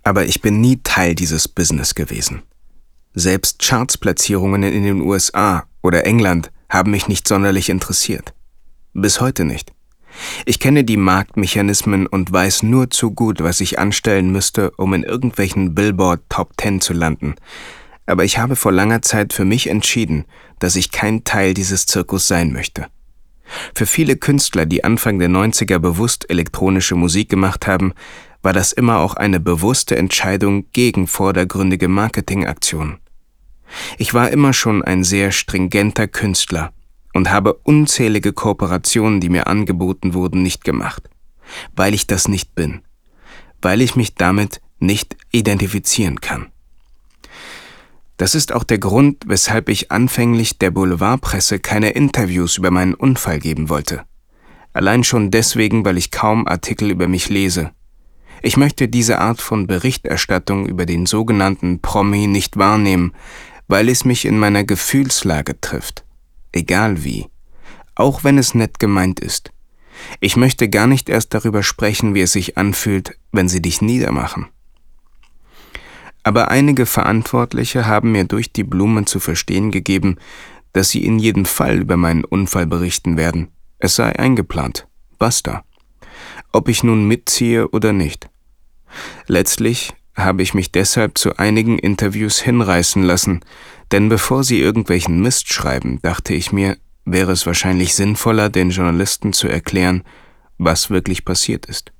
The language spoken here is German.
Aber ich bin nie Teil dieses Business gewesen. Selbst Chartsplatzierungen in den USA oder England haben mich nicht sonderlich interessiert. Bis heute nicht. Ich kenne die Marktmechanismen und weiß nur zu gut, was ich anstellen müsste, um in irgendwelchen Billboard Top 10 zu landen. Aber ich habe vor langer Zeit für mich entschieden, dass ich kein Teil dieses Zirkus sein möchte. Für viele Künstler, die Anfang der 90er bewusst elektronische Musik gemacht haben, war das immer auch eine bewusste Entscheidung gegen vordergründige Marketingaktionen. Ich war immer schon ein sehr stringenter Künstler und habe unzählige Kooperationen, die mir angeboten wurden, nicht gemacht, weil ich das nicht bin, weil ich mich damit nicht identifizieren kann. Das ist auch der Grund, weshalb ich anfänglich der Boulevardpresse keine Interviews über meinen Unfall geben wollte. Allein schon deswegen, weil ich kaum Artikel über mich lese. Ich möchte diese Art von Berichterstattung über den sogenannten Promi nicht wahrnehmen, weil es mich in meiner Gefühlslage trifft. Egal wie. Auch wenn es nett gemeint ist. Ich möchte gar nicht erst darüber sprechen, wie es sich anfühlt, wenn sie dich niedermachen. Aber einige Verantwortliche haben mir durch die Blumen zu verstehen gegeben, dass sie in jedem Fall über meinen Unfall berichten werden. Es sei eingeplant. Basta. Ob ich nun mitziehe oder nicht. Letztlich habe ich mich deshalb zu einigen Interviews hinreißen lassen, denn bevor sie irgendwelchen Mist schreiben, dachte ich mir, wäre es wahrscheinlich sinnvoller, den Journalisten zu erklären, was wirklich passiert ist.